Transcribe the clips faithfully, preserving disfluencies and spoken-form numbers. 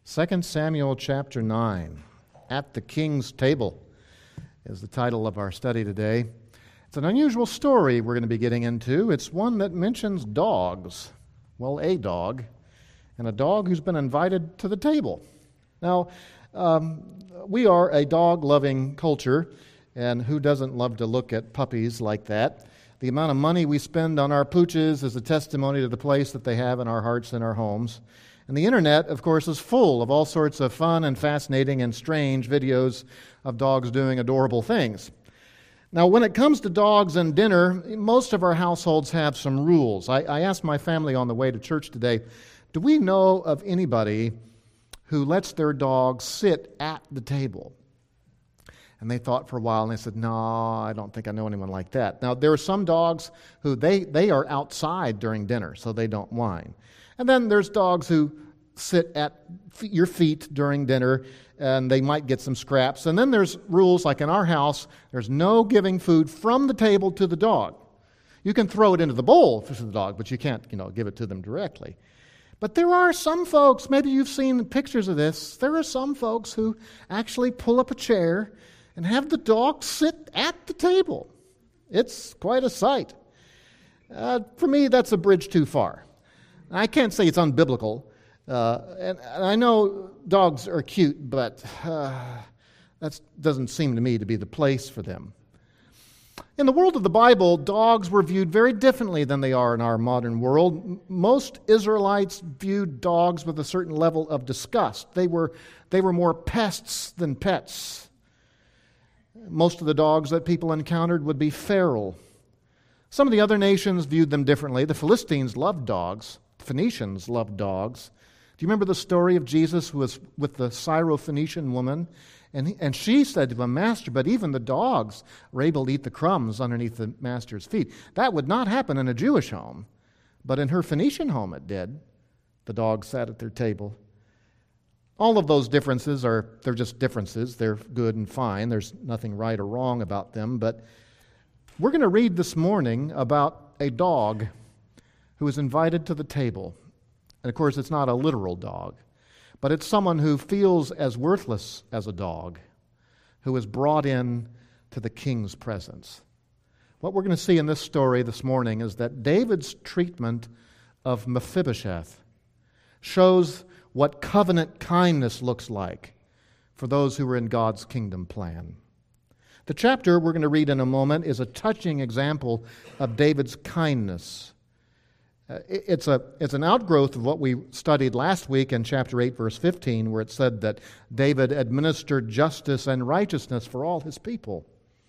Second Samuel chapter nine, At the King's Table, is the title of our study today. It's an unusual story we're going to be getting into. It's one that mentions dogs. Well, a dog, and a dog who's been invited to the table. Now, um, we are a dog-loving culture, and who doesn't love to look at puppies like that? The amount of money we spend on our pooches is a testimony to the place that they have in our hearts and our homes. And the internet, of course, is full of all sorts of fun and fascinating and strange videos of dogs doing adorable things. Now, when it comes to dogs and dinner, most of our households have some rules. I, I asked my family on the way to church today, do we know of anybody who lets their dog sit at the table? And they thought for a while, and they said, no, I don't think I know anyone like that. Now, there are some dogs who they, they are outside during dinner, so they don't whine. And then there's dogs who sit at your feet during dinner, and they might get some scraps. And then there's rules, like in our house, there's no giving food from the table to the dog. You can throw it into the bowl for the dog, but you can't, you know, give it to them directly. But there are some folks, maybe you've seen pictures of this, there are some folks who actually pull up a chair and have the dog sit at the table. It's quite a sight. Uh, for me, that's a bridge too far. I can't say it's unbiblical, uh, and, and I know dogs are cute, but uh, that doesn't seem to me to be the place for them. In the world of the Bible, dogs were viewed very differently than they are in our modern world. Most Israelites viewed dogs with a certain level of disgust. They were, they were more pests than pets. Most of the dogs that people encountered would be feral. Some of the other nations viewed them differently. The Philistines loved dogs. The Phoenicians loved dogs. Do you remember the story of Jesus who was with the Syro-Phoenician woman? And, he, and she said to him, Master, but even the dogs were able to eat the crumbs underneath the master's feet. That would not happen in a Jewish home, but in her Phoenician home it did. The dogs sat at their table. All of those differences are, they're just differences. They're good and fine. There's nothing right or wrong about them. But we're going to read this morning about a dog who is invited to the table. And of course, it's not a literal dog, but it's someone who feels as worthless as a dog, who is brought in to the king's presence. What we're going to see in this story this morning is that David's treatment of Mephibosheth shows what covenant kindness looks like for those who are in God's kingdom plan. The chapter we're going to read in a moment is a touching example of David's kindness. Uh, it, it's a it's an outgrowth of what we studied last week in chapter eight, verse fifteen, where it said that David administered justice and righteousness for all his people.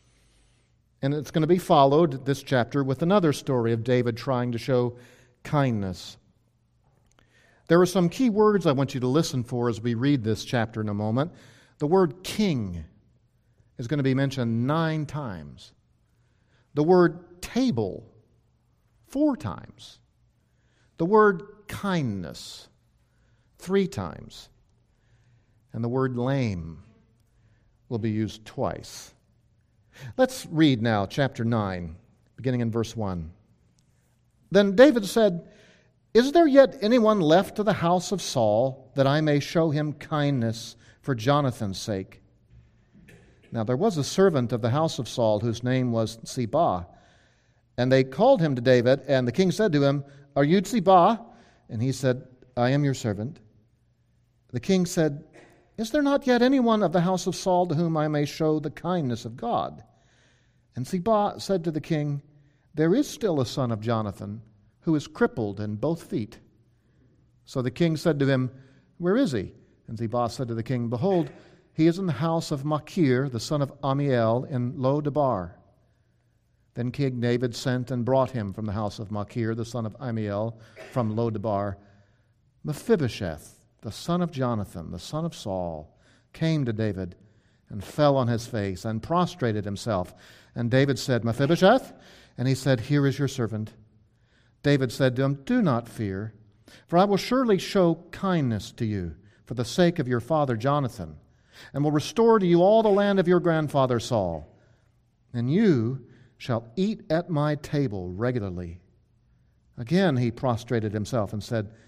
And it's going to be followed, this chapter, with another story of David trying to show kindness. There are some key words I want you to listen for as we read this chapter in a moment. The word king is going to be mentioned nine times. The word table, four times. The word kindness, three times. And the word lame will be used twice. Let's read now chapter nine, beginning in verse one. Then David said, Is there yet anyone left of the house of Saul, that I may show him kindness for Jonathan's sake? Now there was a servant of the house of Saul, whose name was Ziba. And they called him to David, and the king said to him, Are you Ziba? And he said, I am your servant. The king said, Is there not yet anyone of the house of Saul to whom I may show the kindness of God? And Ziba said to the king, There is still a son of Jonathan, who is crippled in both feet. So the king said to him, Where is he? And Ziba said to the king, Behold, he is in the house of Machir, the son of Ammiel, in Lo-debar. Then King David sent and brought him from the house of Machir, the son of Ammiel, from Lo-debar. Mephibosheth, the son of Jonathan, the son of Saul, came to David and fell on his face and prostrated himself. And David said, Mephibosheth? And he said, Here is your servant. David said to him, Do not fear, for I will surely show kindness to you for the sake of your father Jonathan, and will restore to you all the land of your grandfather Saul. And you shall eat at my table regularly. Again he prostrated himself and said,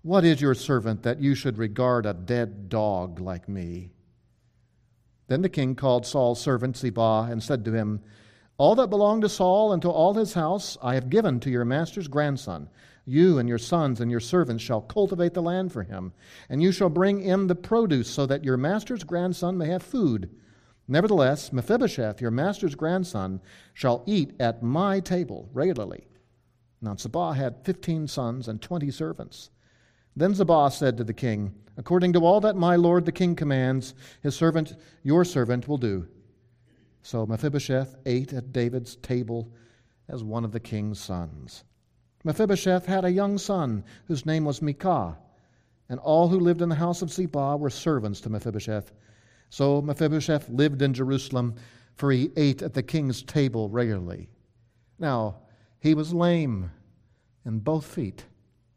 What is your servant that you should regard a dead dog like me?" Then the king called Saul's servant Ziba and said to him, "All that belonged to Saul and to all his house I have given to your master's grandson. You and your sons and your servants shall cultivate the land for him, and you shall bring in the produce so that your master's grandson may have food. Nevertheless, Mephibosheth, your master's grandson, shall eat at my table regularly." Now Ziba had fifteen sons and twenty servants. Then Ziba said to the king, "According to all that my lord the king commands, his servant, your servant, will do." So Mephibosheth ate at David's table as one of the king's sons. Mephibosheth had a young son whose name was Micah, and all who lived in the house of Ziba were servants to Mephibosheth. So Mephibosheth lived in Jerusalem, for he ate at the king's table regularly. Now, he was lame in both feet.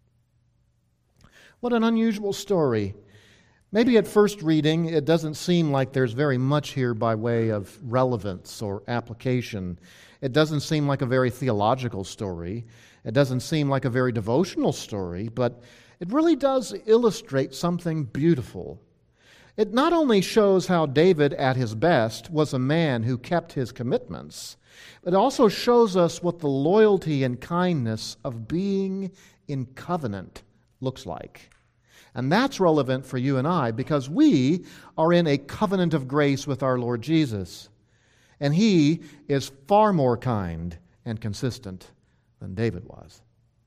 What an unusual story. Maybe at first reading, it doesn't seem like there's very much here by way of relevance or application. It doesn't seem like a very theological story. It doesn't seem like a very devotional story, but it really does illustrate something beautiful. It not only shows how David, at his best, was a man who kept his commitments, but it also shows us what the loyalty and kindness of being in covenant looks like. And that's relevant for you and I because we are in a covenant of grace with our Lord Jesus. And He is far more kind and consistent than David was.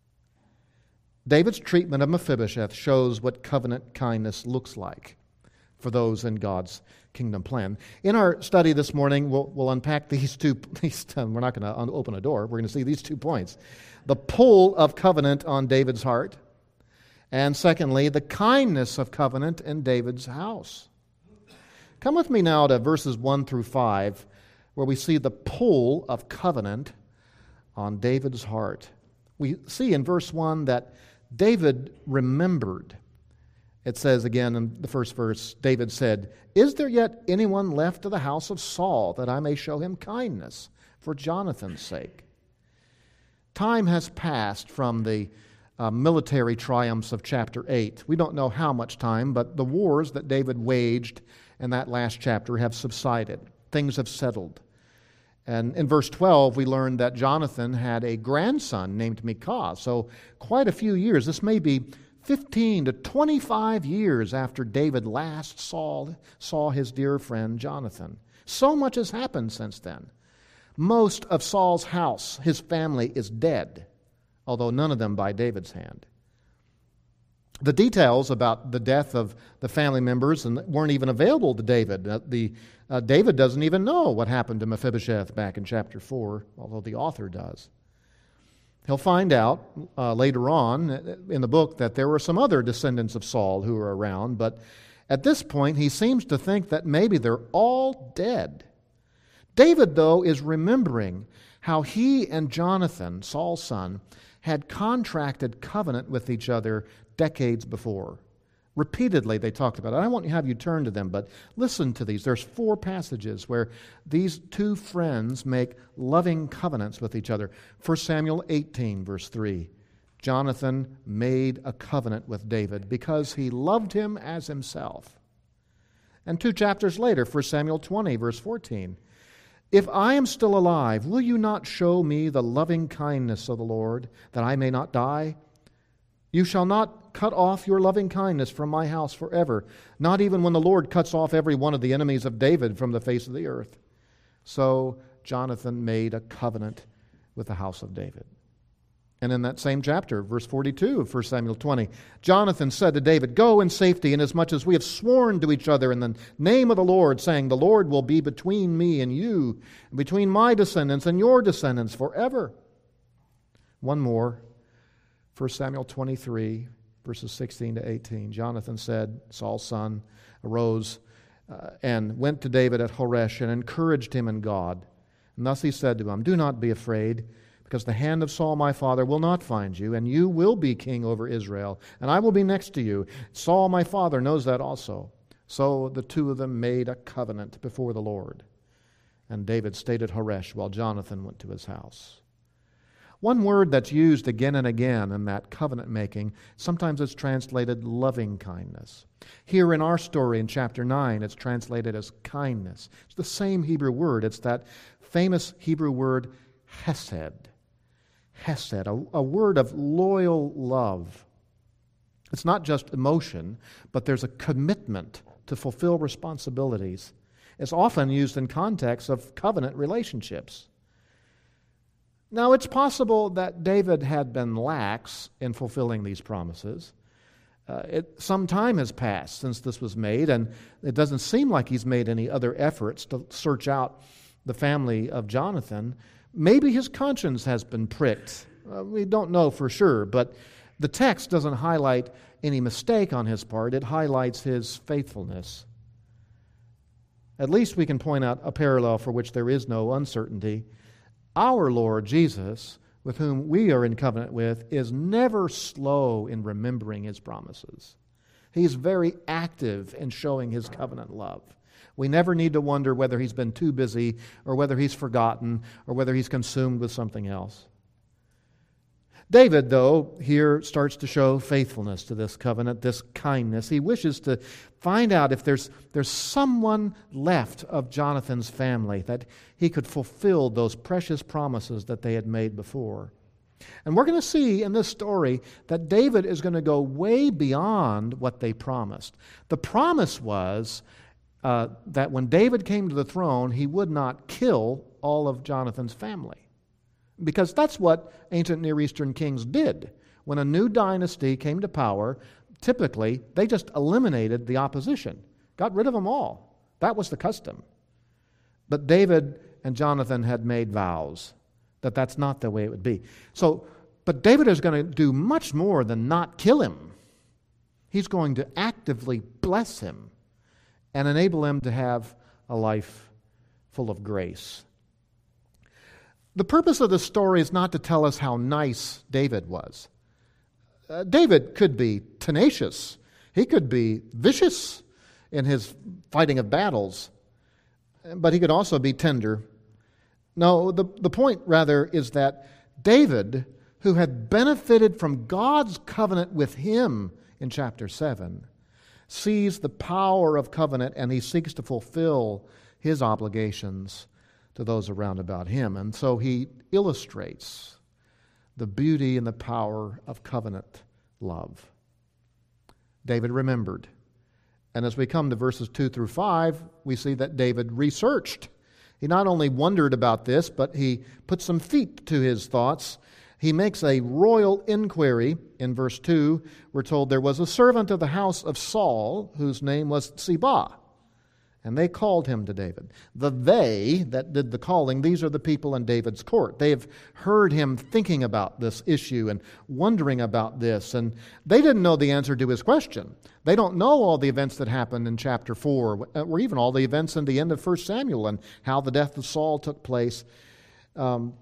David's treatment of Mephibosheth shows what covenant kindness looks like for those in God's kingdom plan. In our study this morning, we'll, we'll unpack these two. These, we're not going to open a door. We're going to see these two points. The pull of covenant on David's heart, and secondly, the kindness of covenant in David's house. Come with me now to verses one through five, where we see the pull of covenant on David's heart. We see in verse one that David remembered. It says again in the first verse, David said, "Is there yet anyone left of the house of Saul that I may show him kindness for Jonathan's sake?" Time has passed from the uh, military triumphs of chapter eight. We don't know how much time, but the wars that David waged in that last chapter have subsided. Things have settled. And in verse twelve, we learn that Jonathan had a grandson named Micah. So quite a few years. This may be fifteen to twenty-five years after David last saw, saw his dear friend Jonathan. So much has happened since then. Most of Saul's house, his family, is dead, although none of them by David's hand. The details about the death of the family members weren't even available to David. Uh, the, uh, David doesn't even know what happened to Mephibosheth back in chapter four, although the author does. He'll find out uh, later on in the book that there were some other descendants of Saul who were around, but at this point he seems to think that maybe they're all dead. David, though, is remembering how he and Jonathan, Saul's son, had contracted covenant with each other decades before. Repeatedly they talked about it. I won't have you turn to them, but listen to these. There's four passages where these two friends make loving covenants with each other. First Samuel eighteen, verse three. Jonathan made a covenant with David because he loved him as himself. And two chapters later, First Samuel twenty, verse fourteen. If I am still alive, will you not show me the loving kindness of the Lord, that I may not die? You shall not cut off your loving kindness from my house forever, not even when the Lord cuts off every one of the enemies of David from the face of the earth. So Jonathan made a covenant with the house of David. And in that same chapter, verse forty-two of First Samuel twenty, Jonathan said to David, "Go in safety, inasmuch as we have sworn to each other in the name of the Lord, saying, the Lord will be between me and you, and between my descendants and your descendants forever." One more, First Samuel twenty-three, verses sixteen to eighteen. Jonathan said, Saul's son, arose uh, and went to David at Horesh and encouraged him in God. And thus he said to him, "Do not be afraid, because the hand of Saul my father will not find you, and you will be king over Israel, and I will be next to you. Saul my father knows that also." So the two of them made a covenant before the Lord. And David stayed at Horesh while Jonathan went to his house. One word that's used again and again in that covenant making, sometimes it's translated loving kindness. Here in our story in chapter nine, it's translated as kindness. It's the same Hebrew word. It's that famous Hebrew word hesed. Hesed, a, a word of loyal love. It's not just emotion, but there's a commitment to fulfill responsibilities. It's often used in context of covenant relationships. Now, it's possible that David had been lax in fulfilling these promises. Uh, it, some time has passed since this was made, and it doesn't seem like he's made any other efforts to search out the family of Jonathan. Maybe his conscience has been pricked. Uh, we don't know for sure, but the text doesn't highlight any mistake on his part. It highlights his faithfulness. At least we can point out a parallel for which there is no uncertainty. Our Lord Jesus, with whom we are in covenant with, is never slow in remembering His promises. He's very active in showing His covenant love. We never need to wonder whether He's been too busy or whether He's forgotten or whether He's consumed with something else. David, though, here starts to show faithfulness to this covenant, this kindness. He wishes to find out if there's, there's someone left of Jonathan's family that he could fulfill those precious promises that they had made before. And we're going to see in this story that David is going to go way beyond what they promised. The promise was uh, that when David came to the throne, he would not kill all of Jonathan's family. Because that's what ancient Near Eastern kings did. When a new dynasty came to power, typically they just eliminated the opposition, got rid of them all. That was the custom. But David and Jonathan had made vows that that's not the way it would be. So, but David is going to do much more than not kill him. He's going to actively bless him and enable him to have a life full of grace. The purpose of the story is not to tell us how nice David was. Uh, David could be tenacious. He could be vicious in his fighting of battles. But he could also be tender. No, the, the point, rather, is that David, who had benefited from God's covenant with him in chapter seven, sees the power of covenant and he seeks to fulfill his obligations to those around about him. And so he illustrates the beauty and the power of covenant love. David remembered. And as we come to verses two through five, we see that David researched. He not only wondered about this, but he put some feet to his thoughts. He makes a royal inquiry. In verse two, we're told there was a servant of the house of Saul whose name was Ziba. And they called him to David. The they that did the calling, these are the people in David's court. They have heard him thinking about this issue and wondering about this. And they didn't know the answer to his question. They don't know all the events that happened in chapter four, or even all the events in the end of First Samuel and how the death of Saul took place. Um,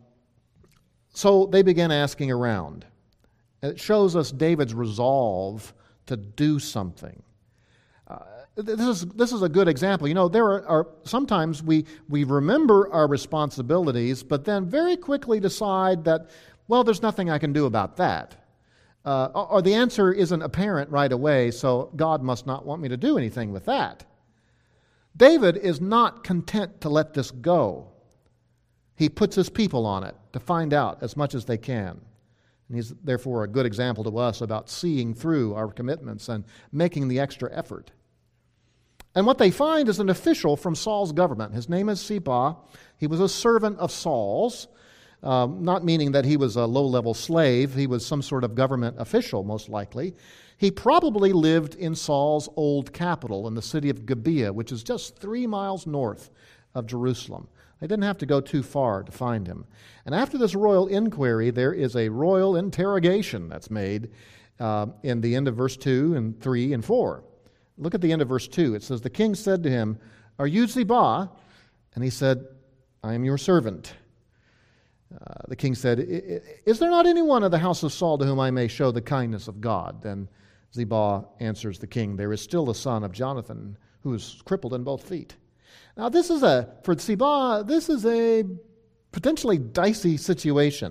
so they began asking around. It shows us David's resolve to do something. Uh, This is this is a good example. You know, there are, are sometimes we we remember our responsibilities, but then very quickly decide that, well, there's nothing I can do about that, uh, or, or the answer isn't apparent right away, so God must not want me to do anything with that. David is not content to let this go. He puts his people on it to find out as much as they can. And he's therefore a good example to us about seeing through our commitments and making the extra effort. And what they find is an official from Saul's government. His name is Ziba. He was a servant of Saul's, um, not meaning that he was a low-level slave. He was some sort of government official, most likely. He probably lived in Saul's old capital in the city of Gibeah, which is just three miles north of Jerusalem. They didn't have to go too far to find him. And after this royal inquiry, there is a royal interrogation that's made uh, in the end of verse two and three and four. Look at the end of verse two. It says, the king said to him, are you Ziba? And he said, I am your servant. Uh, the king said, is there not anyone of the house of Saul to whom I may show the kindness of God? Then Ziba answers the king, there is still a son of Jonathan who is crippled in both feet. Now this is a, for Ziba, this is a potentially dicey situation.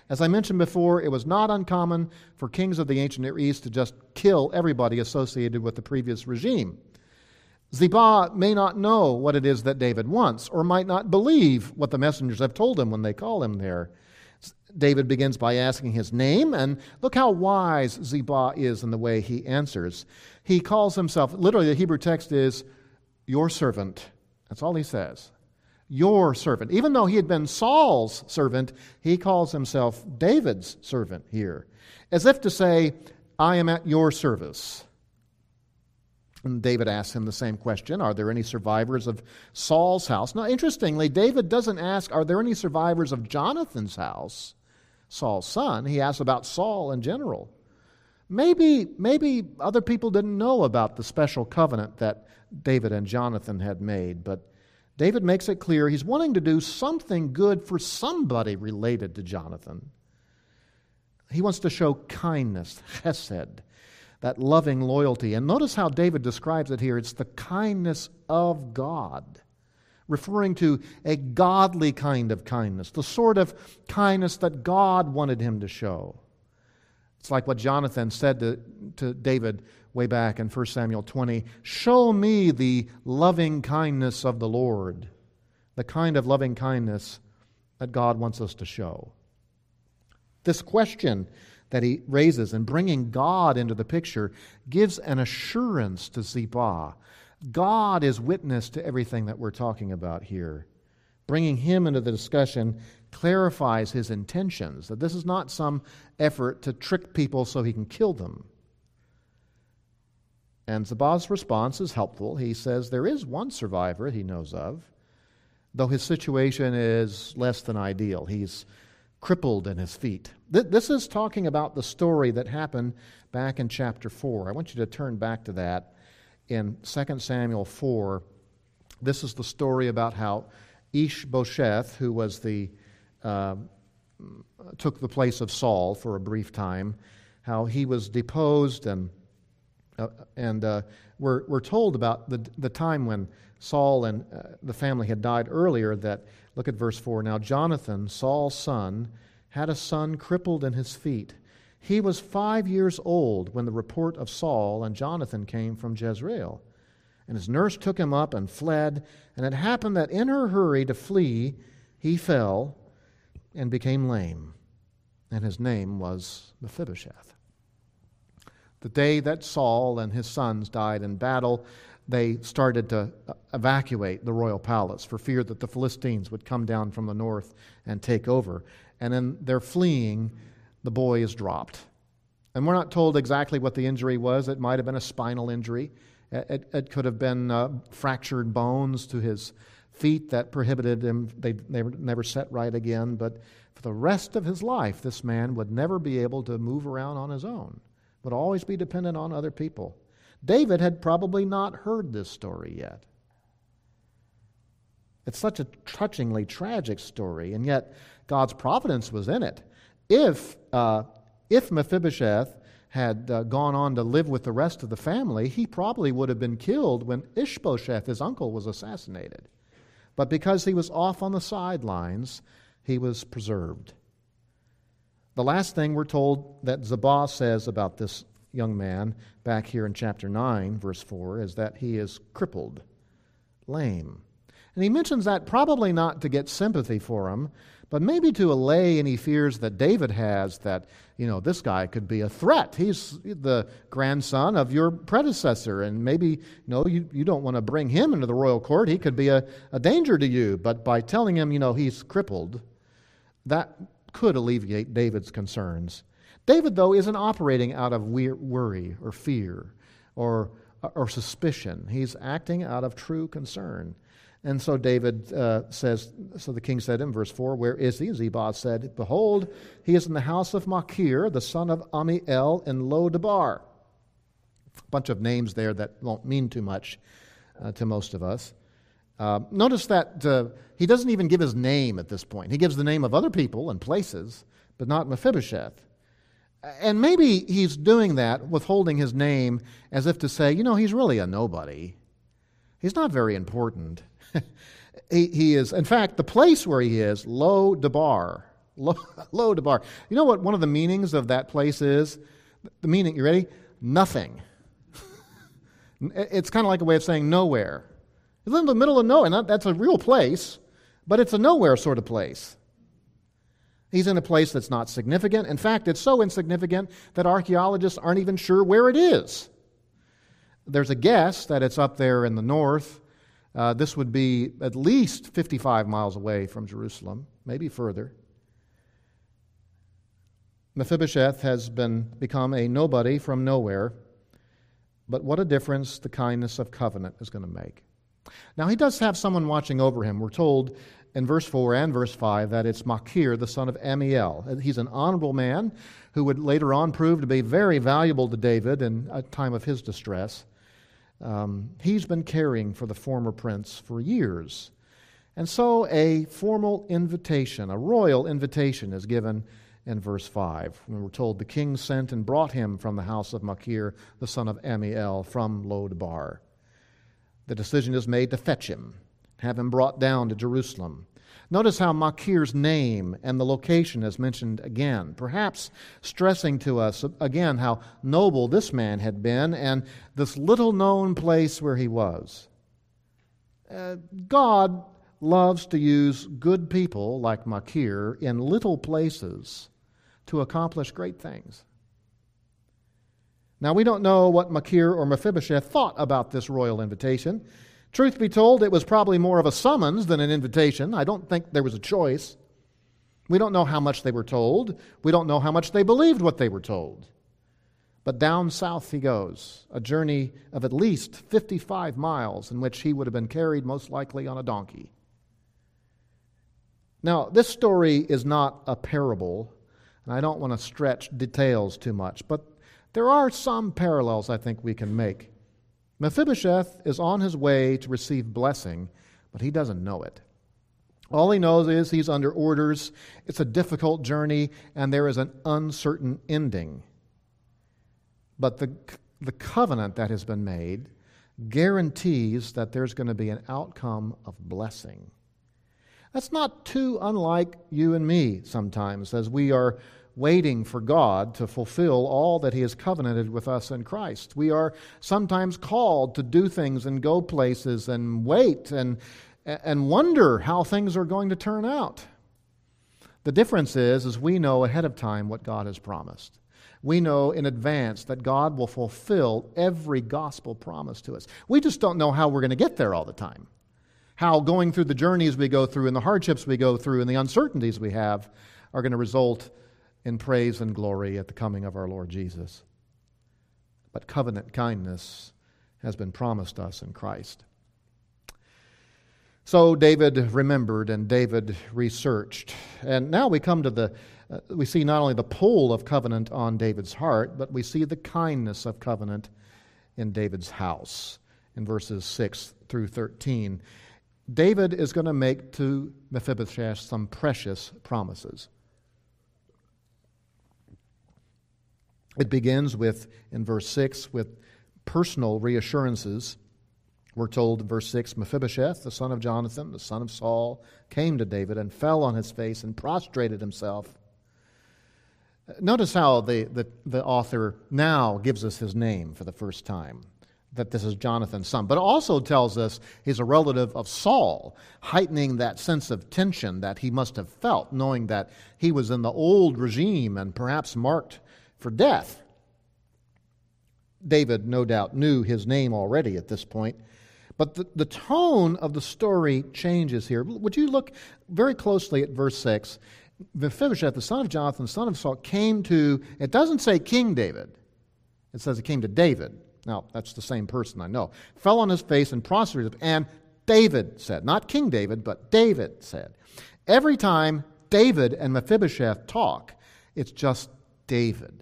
As I mentioned before, it was not uncommon for kings of the ancient Near East to just kill everybody associated with the previous regime. Ziba may not know what it is that David wants, or might not believe what the messengers have told him when they call him there. David begins by asking his name, and look how wise Ziba is in the way he answers. He calls himself, literally the Hebrew text is, your servant. That's all he says. Your servant. Even though he had been Saul's servant, he calls himself David's servant here, as if to say, I am at your service. And David asks him the same question, are there any survivors of Saul's house? Now, interestingly, David doesn't ask, are there any survivors of Jonathan's house, Saul's son? He asks about Saul in general. Maybe, maybe other people didn't know about the special covenant that David and Jonathan had made, but David makes it clear he's wanting to do something good for somebody related to Jonathan. He wants to show kindness, chesed, that loving loyalty. And notice how David describes it here. It's the kindness of God, referring to a godly kind of kindness, the sort of kindness that God wanted him to show. It's like what Jonathan said to, to David way back in First Samuel twenty, show me the loving kindness of the Lord, the kind of loving kindness that God wants us to show. This question that he raises in bringing God into the picture gives an assurance to Ziba. God is witness to everything that we're talking about here. Bringing him into the discussion clarifies his intentions, that this is not some effort to trick people so he can kill them. And Ziba's response is helpful. He says there is one survivor he knows of, though his situation is less than ideal. He's crippled in his feet. This is talking about the story that happened back in chapter four. I want you to turn back to that in Second Samuel four. This is the story about how Ishbosheth, who was the uh, took the place of Saul for a brief time, how he was deposed, and uh, and uh, we're we're told about the the time when Saul and uh, the family had died earlier. That look at verse four. Now Jonathan, Saul's son, had a son crippled in his feet. He was five years old when the report of Saul and Jonathan came from Jezreel. And his nurse took him up and fled. And it happened that in her hurry to flee, he fell and became lame. And his name was Mephibosheth. The day that Saul and his sons died in battle, they started to evacuate the royal palace for fear that the Philistines would come down from the north and take over. And in their fleeing, the boy is dropped. And we're not told exactly what the injury was. It might have been a spinal injury. It, it could have been uh, fractured bones to his feet that prohibited him. They, they were never set right again. But for the rest of his life, this man would never be able to move around on his own, would always be dependent on other people. David had probably not heard this story yet. It's such a touchingly tragic story, and yet God's providence was in it. If uh, if Mephibosheth had uh, gone on to live with the rest of the family, he probably would have been killed when Ishbosheth, his uncle, was assassinated. But because he was off on the sidelines, he was preserved. The last thing we're told that Ziba says about this young man back here in chapter nine, verse four, is that he is crippled, lame. And he mentions that probably not to get sympathy for him, but maybe to allay any fears that David has that, you know, this guy could be a threat. He's the grandson of your predecessor, and maybe, you know, you, you don't want to bring him into the royal court. He could be a, a danger to you. But by telling him, you know, he's crippled, that could alleviate David's concerns. David, though, isn't operating out of worry or fear or, or suspicion. He's acting out of true concern. And so David uh, says, so the king said in verse four, where is he? Ziba said, behold, he is in the house of Machir, the son of Amiel, in Lo-debar. A bunch of names there that won't mean too much uh, to most of us. Uh, notice that uh, he doesn't even give his name at this point. He gives the name of other people and places, but not Mephibosheth. And maybe he's doing that, withholding his name, as if to say, you know, he's really a nobody. He's not very important. he, he is, in fact, the place where he is, Lo-debar. Lo- Lodabar. You know what one of the meanings of that place is? The meaning, you ready? Nothing. It's kind of like a way of saying nowhere. It's in the middle of nowhere. Not, that's a real place, but it's a nowhere sort of place. He's in a place that's not significant. In fact, it's so insignificant that archaeologists aren't even sure where it is. There's a guess that it's up there in the north. Uh, this would be at least fifty-five miles away from Jerusalem, maybe further. Mephibosheth has been become a nobody from nowhere, but what a difference the kindness of covenant is going to make. Now, he does have someone watching over him. We're told in verse four and verse five that it's Machir, the son of Ammiel. He's an honorable man who would later on prove to be very valuable to David in a time of his distress. Um, he's been caring for the former prince for years. And so a formal invitation, a royal invitation, is given in verse five, when we're told the king sent and brought him from the house of Machir, the son of Ammiel, from Lodabar. The decision is made to fetch him, have him brought down to Jerusalem. Notice how Machir's name and the location is mentioned again, perhaps stressing to us again how noble this man had been and this little-known place where he was. Uh, God loves to use good people like Machir in little places to accomplish great things. Now, we don't know what Machir or Mephibosheth thought about this royal invitation. Truth be told, it was probably more of a summons than an invitation. I don't think there was a choice. We don't know how much they were told. We don't know how much they believed what they were told. But down south he goes, a journey of at least fifty-five miles in which he would have been carried most likely on a donkey. Now, this story is not a parable, and I don't want to stretch details too much, but there are some parallels I think we can make. Mephibosheth is on his way to receive blessing, but he doesn't know it. All he knows is he's under orders, it's a difficult journey, and there is an uncertain ending. But the, the covenant that has been made guarantees that there's going to be an outcome of blessing. That's not too unlike you and me sometimes as we are waiting for God to fulfill all that He has covenanted with us in Christ. We are sometimes called to do things and go places and wait and, and wonder how things are going to turn out. The difference is, is we know ahead of time what God has promised. We know in advance that God will fulfill every gospel promise to us. We just don't know how we're going to get there all the time. How going through the journeys we go through and the hardships we go through and the uncertainties we have are going to result in praise and glory at the coming of our Lord Jesus. But covenant kindness has been promised us in Christ. So David remembered and David researched. And now we come to the, uh, we see not only the pull of covenant on David's heart, but we see the kindness of covenant in David's house in verses six through thirteen. David is going to make to Mephibosheth some precious promises. It begins with, in verse six, with personal reassurances. We're told in verse six, Mephibosheth, the son of Jonathan, the son of Saul, came to David and fell on his face and prostrated himself. Notice how the, the, the author now gives us his name for the first time, that this is Jonathan's son. But it also tells us he's a relative of Saul, heightening that sense of tension that he must have felt, knowing that he was in the old regime and perhaps marked for death. David, no doubt, knew his name already at this point. But the, the tone of the story changes here. Would you look very closely at verse six? Mephibosheth, the son of Jonathan, the son of Saul, came to, it doesn't say King David. It says it came to David. Now, that's the same person, I know. Fell on his face and prostrated, and David said, not King David, but David said. Every time David and Mephibosheth talk, it's just David.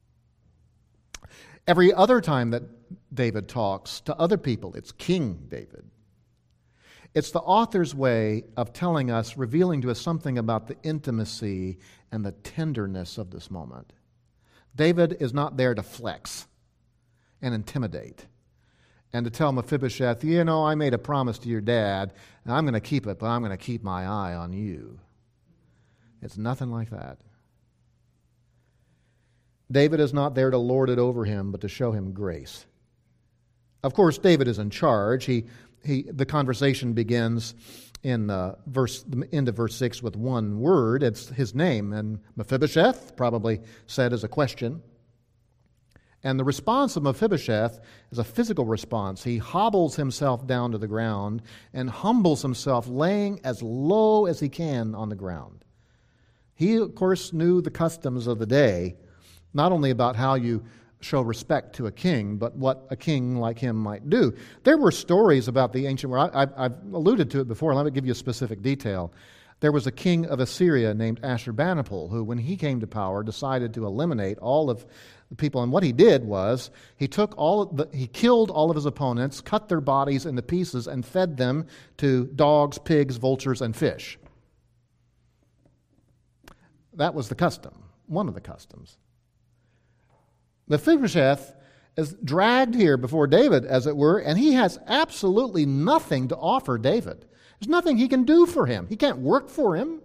Every other time that David talks to other people, it's King David. It's the author's way of telling us, revealing to us something about the intimacy and the tenderness of this moment. David is not there to flex and intimidate and to tell Mephibosheth, you know, I made a promise to your dad, and I'm going to keep it, but I'm going to keep my eye on you. It's nothing like that. David is not there to lord it over him, but to show him grace. Of course, David is in charge. He, he, the conversation begins in uh, verse, the end of verse six with one word. It's his name, and Mephibosheth, probably said as a question. And the response of Mephibosheth is a physical response. He hobbles himself down to the ground and humbles himself, laying as low as he can on the ground. He, of course, knew the customs of the day, not only about how you show respect to a king, but what a king like him might do. There were stories about the ancient world. I, I've alluded to it before. Let me give you a specific detail. There was a king of Assyria named Ashurbanipal who, when he came to power, decided to eliminate all of the people. And what he did was he took all of the, he killed all of his opponents, cut their bodies into pieces, and fed them to dogs, pigs, vultures, and fish. That was the custom, one of the customs. Mephibosheth is dragged here before David, as it were, and he has absolutely nothing to offer David. There's nothing he can do for him. He can't work for him.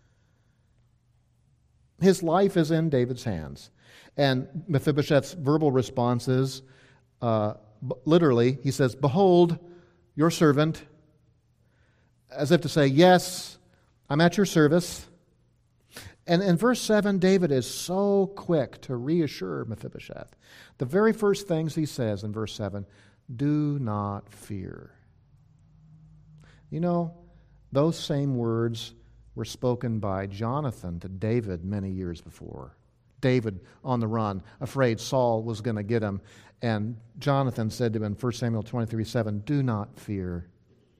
His life is in David's hands. And Mephibosheth's verbal response is, uh, literally, he says, "Behold, your servant," as if to say, yes, I'm at your service. And in verse seven, David is so quick to reassure Mephibosheth. The very first things he says in verse seven, do not fear. You know, those same words were spoken by Jonathan to David many years before. David on the run, afraid Saul was going to get him. And Jonathan said to him in First Samuel twenty-three seven, do not fear.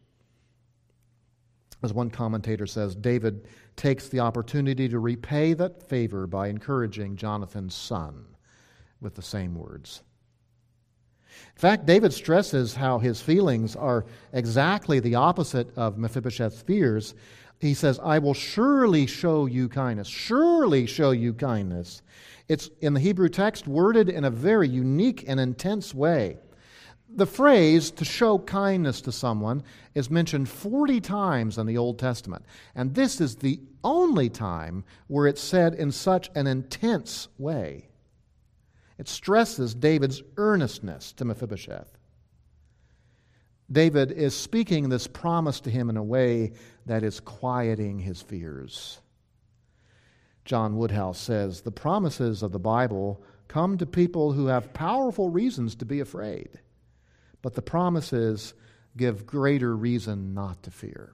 As one commentator says, David takes the opportunity to repay that favor by encouraging Jonathan's son with the same words. In fact, David stresses how his feelings are exactly the opposite of Mephibosheth's fears. He says, I will surely show you kindness, surely show you kindness. It's in the Hebrew text worded in a very unique and intense way. The phrase to show kindness to someone is mentioned forty times in the Old Testament. And this is the only time where it's said in such an intense way. It stresses David's earnestness to Mephibosheth. David is speaking this promise to him in a way that is quieting his fears. John Woodhouse says, the promises of the Bible come to people who have powerful reasons to be afraid. But the promises give greater reason not to fear.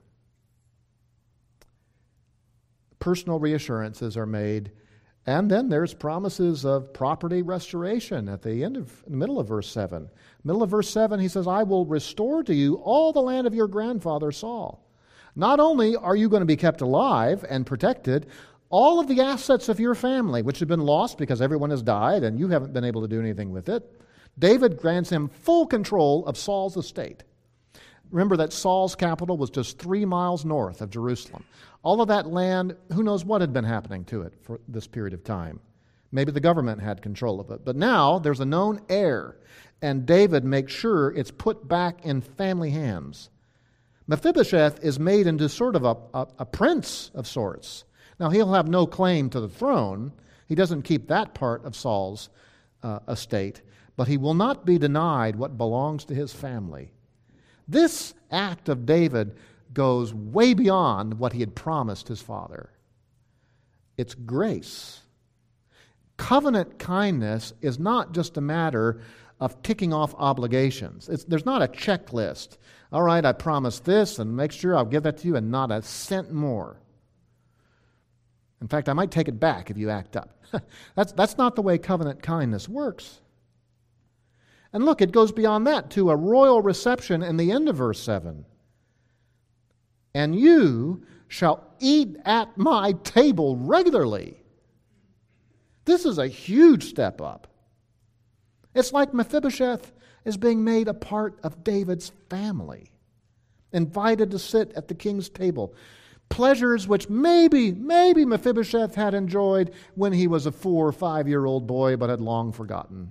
Personal reassurances are made, and then there's promises of property restoration at the end of, in the middle of verse seven. Middle of verse seven, he says, I will restore to you all the land of your grandfather Saul. Not only are you going to be kept alive and protected, all of the assets of your family, which have been lost because everyone has died and you haven't been able to do anything with it, David grants him full control of Saul's estate. Remember that Saul's capital was just three miles north of Jerusalem. All of that land, who knows what had been happening to it for this period of time. Maybe the government had control of it. But now there's a known heir, and David makes sure it's put back in family hands. Mephibosheth is made into sort of a, a, a prince of sorts. Now he'll have no claim to the throne. He doesn't keep that part of Saul's uh, estate. But he will not be denied what belongs to his family. This act of David goes way beyond what he had promised his father. It's grace. Covenant kindness is not just a matter of ticking off obligations. It's, there's not a checklist. All right, I promised this, and make sure I'll give that to you, and not a cent more. In fact, I might take it back if you act up. that's, that's not the way covenant kindness works. And look, it goes beyond that to a royal reception in the end of verse seven. And you shall eat at my table regularly. This is a huge step up. It's like Mephibosheth is being made a part of David's family, invited to sit at the king's table. Pleasures which maybe, maybe Mephibosheth had enjoyed when he was a four or five-year-old boy but had long forgotten.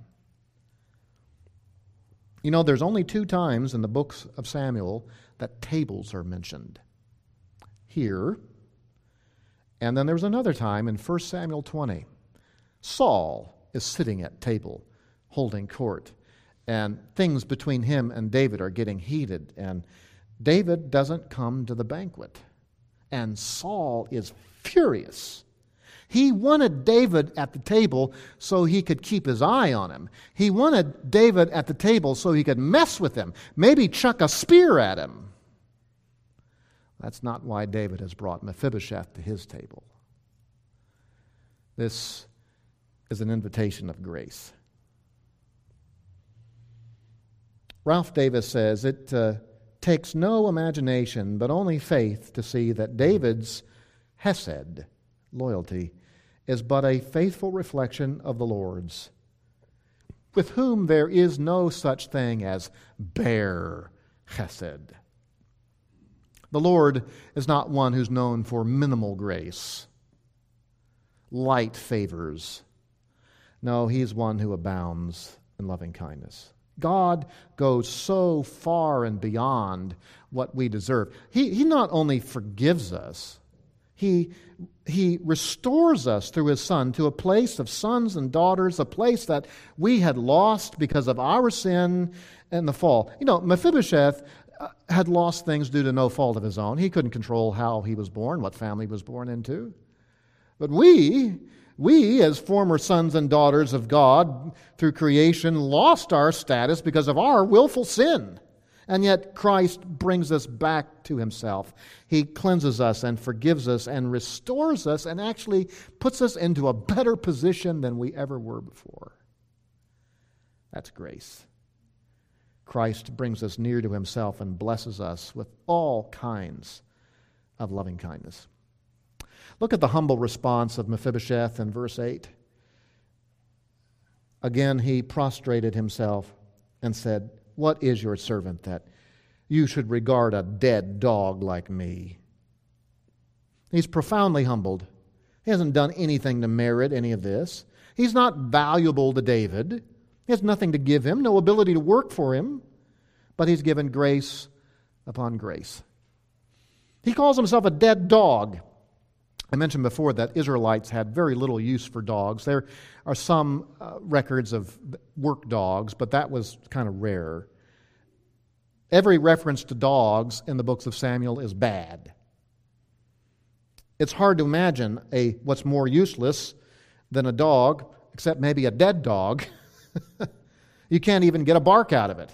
You know, there's only two times in the books of Samuel that tables are mentioned. Here And then there's another time in First Samuel twenty. Saul is sitting at table, holding court, and things between him and David are getting heated, and David doesn't come to the banquet. And Saul is furious. He wanted David at the table so he could keep his eye on him. He wanted David at the table so he could mess with him, maybe chuck a spear at him. That's not why David has brought Mephibosheth to his table. This is an invitation of grace. Ralph Davis says, it uh, takes no imagination but only faith to see that David's hesed, loyalty, is but a faithful reflection of the Lord's, with whom there is no such thing as bare chesed. The Lord is not one who's known for minimal grace, light favors. No, He's one who abounds in loving kindness. God goes so far and beyond what we deserve. He, he not only forgives us, He, he restores us through His Son to a place of sons and daughters, a place that we had lost because of our sin and the fall. You know, Mephibosheth had lost things due to no fault of his own. He couldn't control how he was born, what family he was born into. But we, we as former sons and daughters of God through creation, lost our status because of our willful sin. And yet Christ brings us back to Himself. He cleanses us and forgives us and restores us and actually puts us into a better position than we ever were before. That's grace. Christ brings us near to Himself and blesses us with all kinds of loving kindness. Look at the humble response of Mephibosheth in verse eight. Again, he prostrated himself and said, "What is your servant that you should regard a dead dog like me?" He's profoundly humbled. He hasn't done anything to merit any of this. He's not valuable to David. He has nothing to give him, no ability to work for him, but he's given grace upon grace. He calls himself a dead dog. I mentioned before that Israelites had very little use for dogs. There are some uh, records of work dogs, but that was kind of rare. Every reference to dogs in the books of Samuel is bad. It's hard to imagine a what's more useless than a dog, except maybe a dead dog. You can't even get a bark out of it.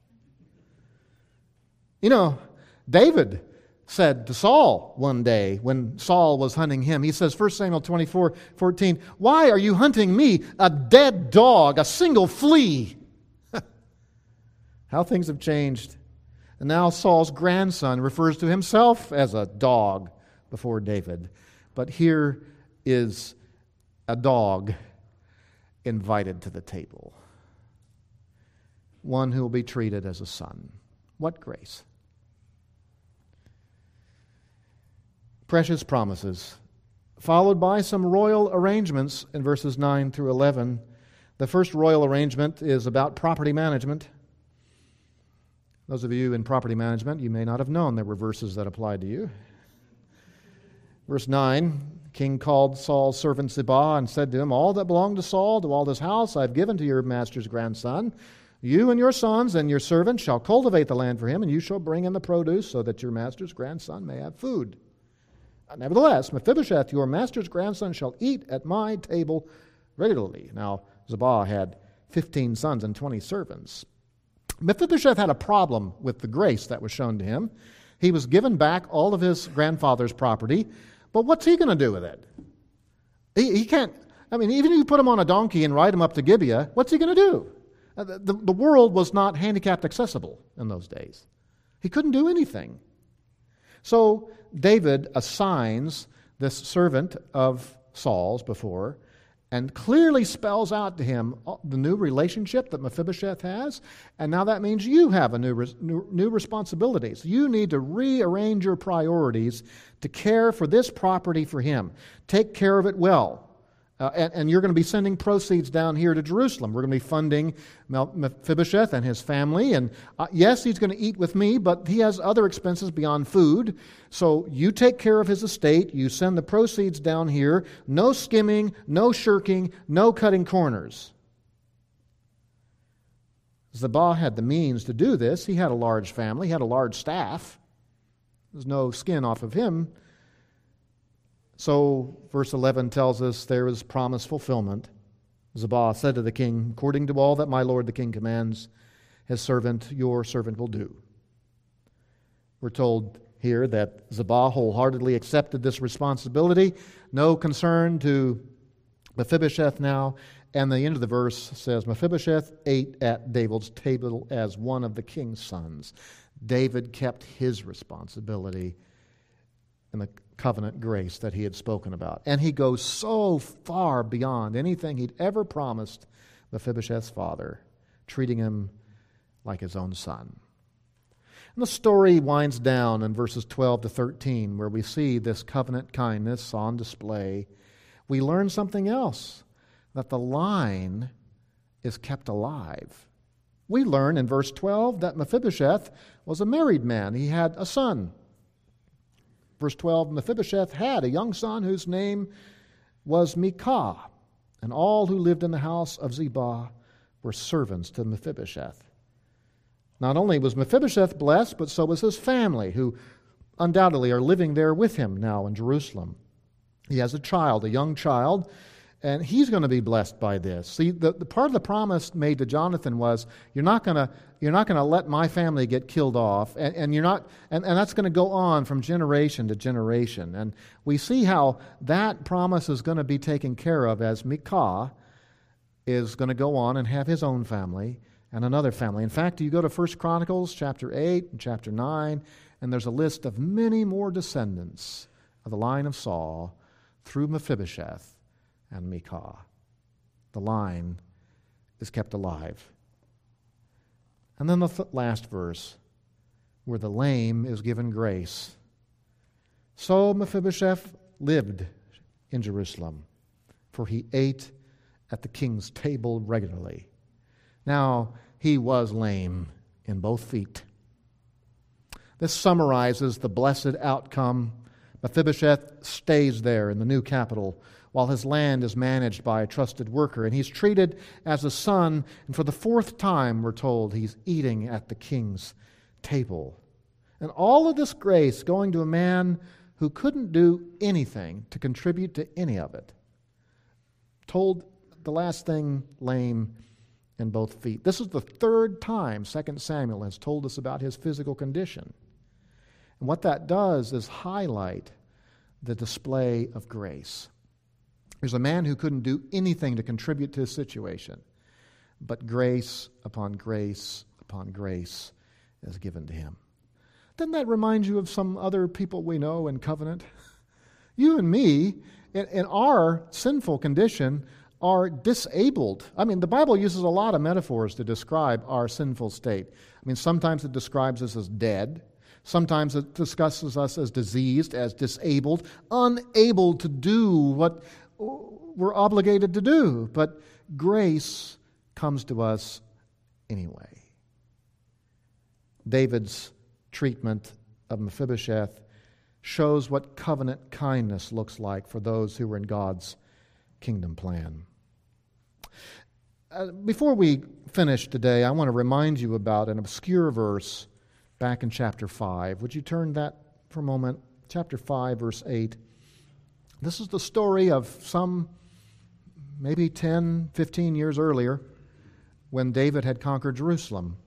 You know, David said to Saul one day when Saul was hunting him, he says, First Samuel twenty-four fourteen, "Why are you hunting me, a dead dog, a single flea?" How things have changed. And now Saul's grandson refers to himself as a dog before David. But here is a dog invited to the table. One who will be treated as a son. What grace. Precious promises, followed by some royal arrangements in verses nine through eleven. The first royal arrangement is about property management. Those of you in property management, you may not have known there were verses that applied to you. Verse nine, the king called Saul's servant Ziba and said to him, "All that belonged to Saul, to all this house, I've given to your master's grandson. You and your sons and your servants shall cultivate the land for him, and you shall bring in the produce so that your master's grandson may have food. Nevertheless, Mephibosheth, your master's grandson, shall eat at my table regularly." Now, Ziba had fifteen sons and twenty servants. Mephibosheth had a problem with the grace that was shown to him. He was given back all of his grandfather's property, but what's he going to do with it? He, he can't, I mean, even if you put him on a donkey and ride him up to Gibeah, what's he going to do? The, the, the world was not handicapped accessible in those days. He couldn't do anything. So David assigns this servant of Saul's before and clearly spells out to him the new relationship that Mephibosheth has. And now that means you have a new, new, new responsibilities. You need to rearrange your priorities to care for this property for him. Take care of it well. Uh, and, and you're going to be sending proceeds down here to Jerusalem. We're going to be funding Mephibosheth and his family. And uh, yes, he's going to eat with me, but he has other expenses beyond food. So you take care of his estate. You send the proceeds down here. No skimming, no shirking, no cutting corners. Ziba had the means to do this. He had a large family. He had a large staff. There's no skin off of him. So, verse eleven tells us there is promise fulfillment. Ziba said to the king, according to all that my lord the king commands, his servant, your servant will do. We're told here that Ziba wholeheartedly accepted this responsibility. No concern to Mephibosheth now. And the end of the verse says, Mephibosheth ate at David's table as one of the king's sons. David kept his responsibility in the covenant grace that he had spoken about. And he goes so far beyond anything he'd ever promised Mephibosheth's father, treating him like his own son. And the story winds down in verses twelve to thirteen, where we see this covenant kindness on display. We learn something else, that the line is kept alive. We learn in verse twelve that Mephibosheth was a married man. He had a son. Verse twelve, Mephibosheth had a young son whose name was Micah, and all who lived in the house of Ziba were servants to Mephibosheth. Not only was Mephibosheth blessed, but so was his family, who undoubtedly are living there with him now in Jerusalem. He has a child, a young child, and he's going to be blessed by this. See, the, the part of the promise made to Jonathan was, you're not going to you're not going to let my family get killed off, and, and you're not, and, and that's going to go on from generation to generation. And we see how that promise is going to be taken care of as Micah is going to go on and have his own family and another family. In fact, you go to First Chronicles chapter eight and chapter nine, and there's a list of many more descendants of the line of Saul through Mephibosheth and Micah. The line is kept alive. And then the th- last verse, where the lame is given grace. So Mephibosheth lived in Jerusalem, for he ate at the king's table regularly. Now, he was lame in both feet. This summarizes the blessed outcome. Mephibosheth stays there in the new capital, while his land is managed by a trusted worker, and he's treated as a son, and for the fourth time, we're told, he's eating at the king's table. And all of this grace going to a man who couldn't do anything to contribute to any of it. Told the last thing, lame in both feet. This is the third time Second Samuel has told us about his physical condition. And what that does is highlight the display of grace. There's a man who couldn't do anything to contribute to his situation, but grace upon grace upon grace is given to him. Doesn't that remind you of some other people we know in covenant? You and me, in, in our sinful condition, are disabled. I mean, the Bible uses a lot of metaphors to describe our sinful state. I mean, sometimes it describes us as dead. Sometimes it discusses us as diseased, as disabled, unable to do what we're obligated to do. But grace comes to us anyway. David's treatment of Mephibosheth shows what covenant kindness looks like for those who are in God's kingdom plan. Uh, before we finish today, I want to remind you about an obscure verse back in chapter five. Would you turn that for a moment? Chapter five, verse eight. This is the story of some maybe ten, fifteen years earlier when David had conquered Jerusalem.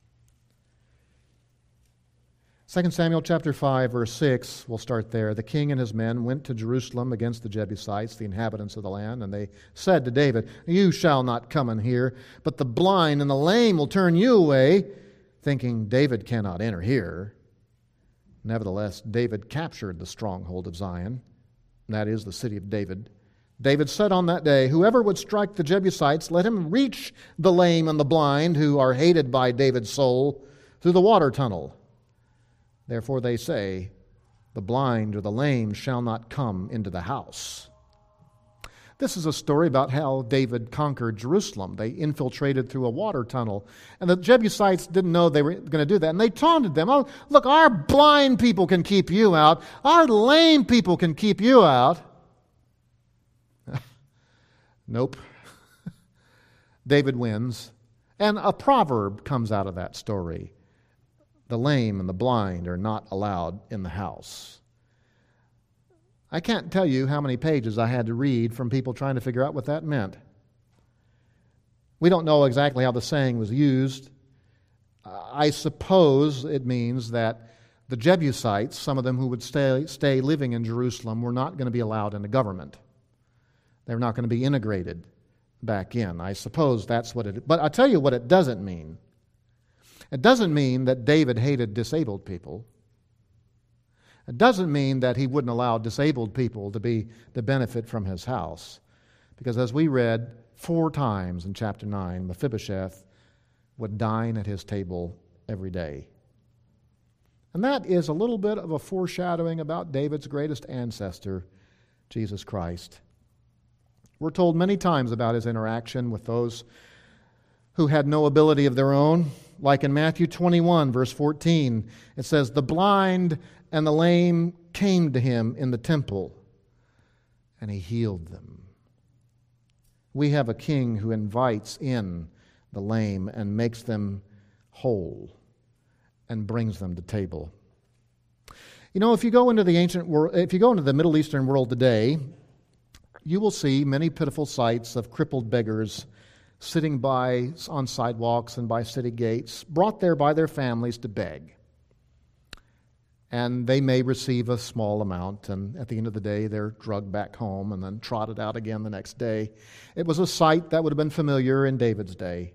Second Samuel chapter five, verse six, we'll start there. The king and his men went to Jerusalem against the Jebusites, the inhabitants of the land, and they said to David, "You shall not come in here, but the blind and the lame will turn you away," thinking David cannot enter here. Nevertheless, David captured the stronghold of Zion, and that is the city of David. David said on that day, "Whoever would strike the Jebusites, let him reach the lame and the blind, who are hated by David's soul, through the water tunnel. Therefore they say, the blind or the lame shall not come into the house." This is a story about how David conquered Jerusalem. They infiltrated through a water tunnel, and the Jebusites didn't know they were going to do that, and they taunted them. Oh, look, our blind people can keep you out. Our lame people can keep you out. Nope. David wins, and a proverb comes out of that story. The lame and the blind are not allowed in the house. I can't tell you how many pages I had to read from people trying to figure out what that meant. We don't know exactly how the saying was used. I suppose it means that the Jebusites, some of them who would stay, stay living in Jerusalem, were not going to be allowed in the government. They were not going to be integrated back in. I suppose that's what it... But I'll tell you what it doesn't mean. It doesn't mean that David hated disabled people. It doesn't mean that he wouldn't allow disabled people to be to benefit from his house. Because as we read four times in chapter nine, Mephibosheth would dine at his table every day. And that is a little bit of a foreshadowing about David's greatest ancestor, Jesus Christ. We're told many times about his interaction with those who had no ability of their own. Like in Matthew twenty-one, verse fourteen, it says, "The blind and the lame came to him in the temple, and he healed them." We have a king who invites in the lame and makes them whole and brings them to table. You know, if you go into the ancient world, if you go into the Middle Eastern world today, you will see many pitiful sights of crippled beggars sitting by on sidewalks and by city gates, brought there by their families to beg. And they may receive a small amount, and at the end of the day, they're drugged back home and then trotted out again the next day. It was a sight that would have been familiar in David's day.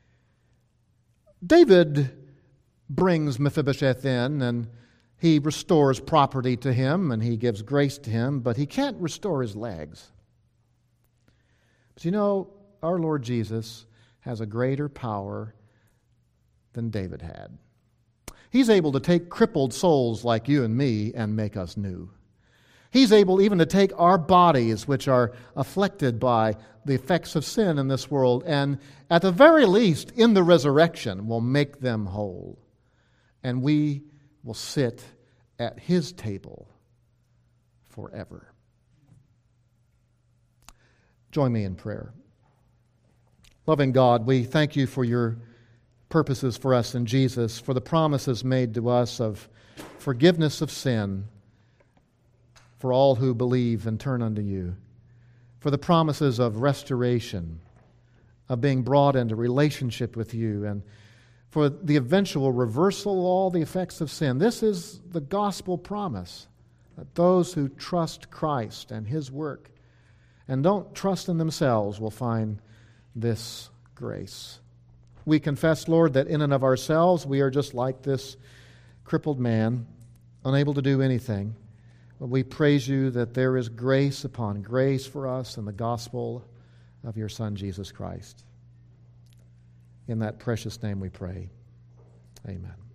David brings Mephibosheth in, and he restores property to him, and he gives grace to him, but he can't restore his legs. But you know, our Lord Jesus has a greater power than David had. He's able to take crippled souls like you and me and make us new. He's able even to take our bodies, which are afflicted by the effects of sin in this world, and at the very least, in the resurrection, will make them whole. And we will sit at His table forever. Join me in prayer. Loving God, we thank you for your purposes for us in Jesus, for the promises made to us of forgiveness of sin for all who believe and turn unto you, for the promises of restoration, of being brought into relationship with you, and for the eventual reversal of all the effects of sin. This is the gospel promise, that those who trust Christ and His work and don't trust in themselves will find this grace. We confess, Lord, that in and of ourselves we are just like this crippled man, unable to do anything. But we praise you that there is grace upon grace for us in the gospel of your Son, Jesus Christ. In that precious name we pray. Amen.